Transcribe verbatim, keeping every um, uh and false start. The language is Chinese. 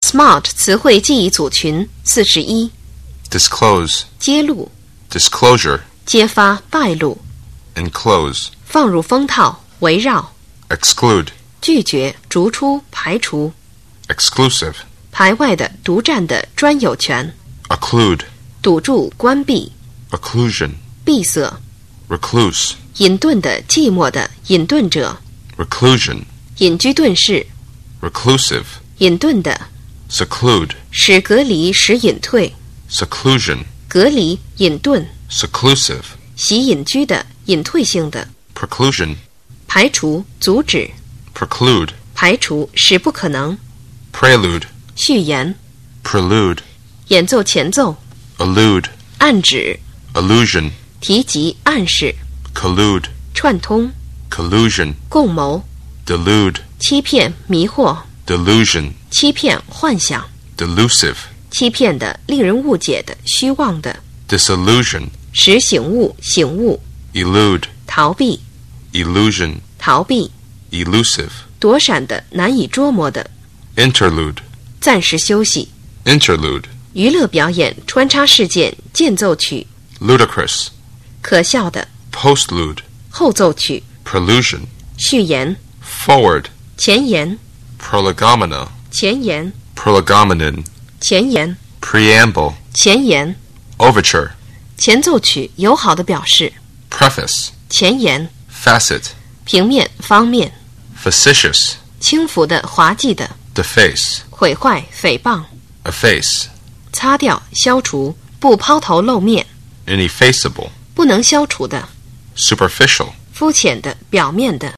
Smart 词汇记忆组群四十一。 disclose, 揭露、 disclosure, 揭发、败露、 enclose, 放入封套、围绕、 exclude, 拒绝、逐出、排除、 exclusive, 排外的、独占的、专有权、 occlude, 堵住、关闭、 occlusion, 闭塞、 recluse, 隐遁的、寂寞的、隐遁者、 reclusion, 隐居遁世、 reclusive, 隐遁的、 seclude, 使隔离、使隐退、 seclusion, 隔离、隐遁、 seclusive, 习隐居的、隐退性的、 preclusion, 排除、阻止、 preclude, 排除、使不可能、 prelude, 序言、 prelude, 演奏前奏、 allude, 暗指、 allusion, 提及、暗示、 collude, 串通、 collusion, 共谋、 delude, 欺骗、迷惑、 delusion, 欺骗、幻想、 delusive, 欺骗的、令人误解的、虚妄的、 disillusion, 使醒悟、醒悟、 elude, 逃避、 illusion, 逃避、 elusive, 躲闪的、难以捉摸的、 interlude, 暂时休息、 interlude, 娱乐表演、穿插事件、间奏曲、 ludicrous, 可笑的、 postlude, 后奏曲、 prelusion, 序言、 forward, 前言、 prolegomena, 前言、 prolegomena, 前言、 preamble, 前言、 overture, 前奏曲友好的表示、 preface, 前言、 facet, 平面、方面、 facetious, 轻浮的、滑稽的、 deface, 毁坏、诽谤、 efface, 擦掉、消除、不抛头露面、 ineffaceable, 不能消除的、 superficial, 肤浅的、表面的。